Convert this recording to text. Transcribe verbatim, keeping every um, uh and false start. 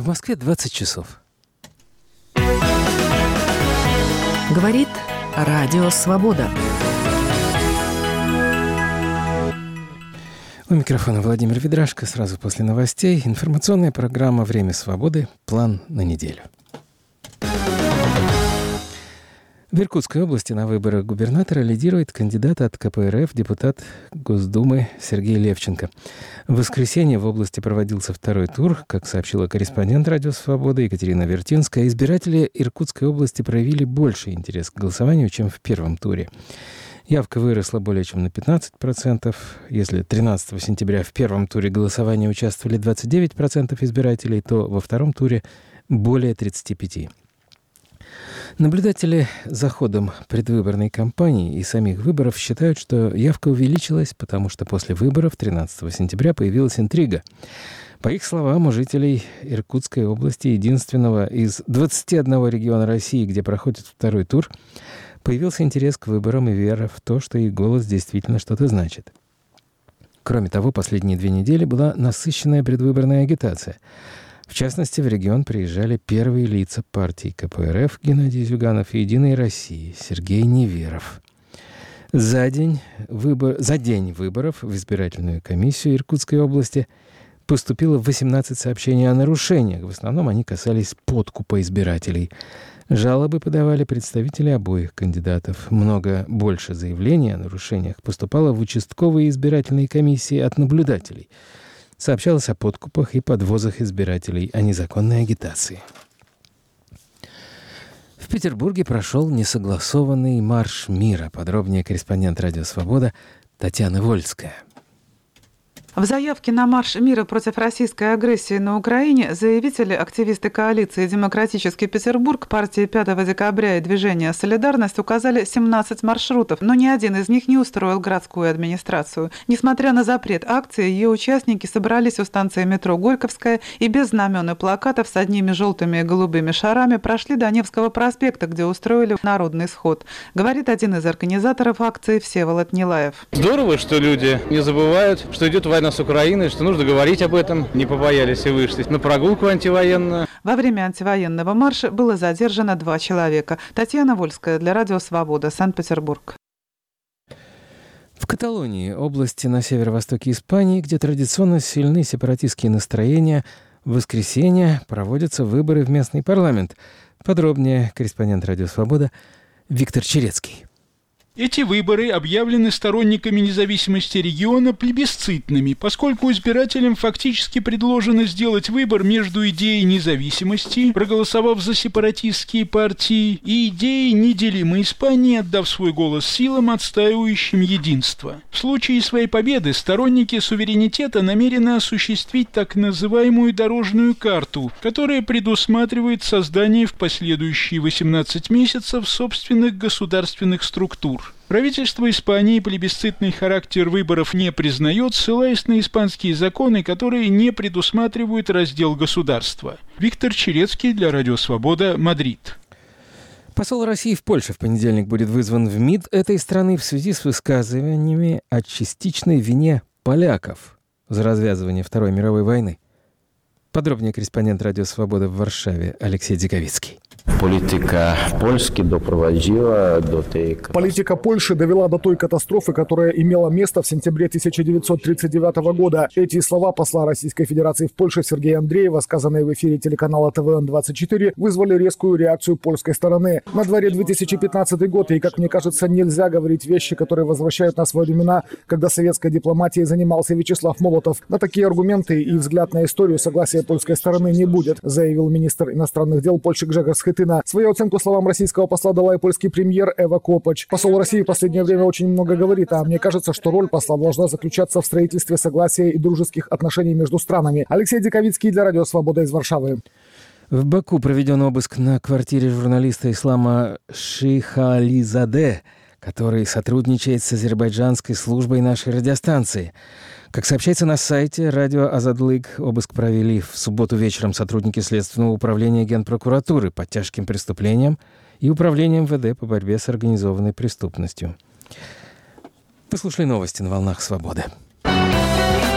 В Москве двадцать часов. Говорит Радио Свобода. У микрофона Владимир Ведрашко. Сразу после новостей информационная программа «Время свободы. План на неделю». В Иркутской области на выборах губернатора лидирует кандидат от ка пэ эр эф, депутат Госдумы Сергей Левченко. В воскресенье в области проводился второй тур. Как сообщила корреспондент «Радио Свобода» Екатерина Вертинская, избиратели Иркутской области проявили больше интерес к голосованию, чем в первом туре. Явка выросла более чем на пятнадцать процентов. Если тринадцатого сентября в первом туре голосования участвовали двадцать девять процентов избирателей, то во втором туре более тридцать пять процентов. Наблюдатели за ходом предвыборной кампании и самих выборов считают, что явка увеличилась, потому что после выборов тринадцатого сентября появилась интрига. По их словам, у жителей Иркутской области, единственного из двадцати одного региона России, где проходит второй тур, появился интерес к выборам и вера в то, что их голос действительно что-то значит. Кроме того, последние две недели была насыщенная предвыборная агитация. В частности, в регион приезжали первые лица партий ка пэ эр эф Геннадий Зюганов и «Единой России» Сергей Неверов. За день, выбор... За день выборов в избирательную комиссию Иркутской области поступило восемнадцать сообщений о нарушениях. В основном они касались подкупа избирателей. Жалобы подавали представители обоих кандидатов. Много больше заявлений о нарушениях поступало в участковые избирательные комиссии от наблюдателей. Сообщалось о подкупах и подвозах избирателей, о незаконной агитации. В Петербурге прошел несогласованный марш мира. Подробнее корреспондент «Радио Свобода» Татьяна Вольская. В заявке на марш мира против российской агрессии на Украине заявители, активисты коалиции «Демократический Петербург», партии пятого декабря и движения «Солидарность» указали семнадцать маршрутов, но ни один из них не устроил городскую администрацию. Несмотря на запрет акции, ее участники собрались у станции метро Горьковская и без знамен и плакатов с одними желтыми и голубыми шарами прошли до Невского проспекта, где устроили народный сход, говорит один из организаторов акции Всеволод Нилаев. Здорово, что люди не забывают, что идет война с Украиной, что нужно говорить об этом, не побоялись и вышли на прогулку антивоенную. Во время антивоенного марша было задержано два человека. Татьяна Вольская для Радио Свобода, Санкт-Петербург. В Каталонии, области на северо-востоке Испании, где традиционно сильны сепаратистские настроения, в воскресенье проводятся выборы в местный парламент. Подробнее корреспондент «Радио Свобода» Виктор Черецкий. Эти выборы объявлены сторонниками независимости региона плебисцитными, поскольку избирателям фактически предложено сделать выбор между идеей независимости, проголосовав за сепаратистские партии, и идеей неделимой Испании, отдав свой голос силам, отстаивающим единство. В случае своей победы сторонники суверенитета намерены осуществить так называемую дорожную карту, которая предусматривает создание в последующие восемнадцать месяцев собственных государственных структур. Правительство Испании плебисцитный характер выборов не признает, ссылаясь на испанские законы, которые не предусматривают раздел государства. Виктор Черецкий для Радио Свобода, Мадрид. Посол России в Польше в понедельник будет вызван в МИД этой страны в связи с высказываниями о частичной вине поляков за развязывание Второй мировой войны. Подробнее корреспондент «Радио Свобода» в Варшаве Алексей Дзиковицкий. Политика Польши допроводила до той... Политика Польши довела до той катастрофы, которая имела место в сентябре тысяча девятьсот тридцать девятого года. Эти слова посла Российской Федерации в Польше Сергея Андреева, сказанные в эфире телеканала тэ вэ эн двадцать четыре, вызвали резкую реакцию польской стороны. На дворе две тысячи пятнадцатый год, и, как мне кажется, нельзя говорить вещи, которые возвращают нас во времена, когда советской дипломатией занимался Вячеслав Молотов. На такие аргументы и взгляд на историю согласия польской стороны не будет, заявил министр иностранных дел Польши Гжегорz Schetyna. Свою оценку словам российского посла дала и польский премьер Эва Копач. Посол России в последнее время очень много говорит, а мне кажется, что роль посла должна заключаться в строительстве согласия и дружеских отношений между странами. Алексей Диковицкий для Радио Свобода из Варшавы. В Баку проведен обыск на квартире журналиста Ислама Шихализаде, который сотрудничает с азербайджанской службой нашей радиостанции. Как сообщается на сайте «Радио Азадлык», обыск провели в субботу вечером сотрудники Следственного управления Генпрокуратуры по тяжким преступлениям и Управления эм вэ дэ по борьбе с организованной преступностью. Послушали новости на волнах «Свободы».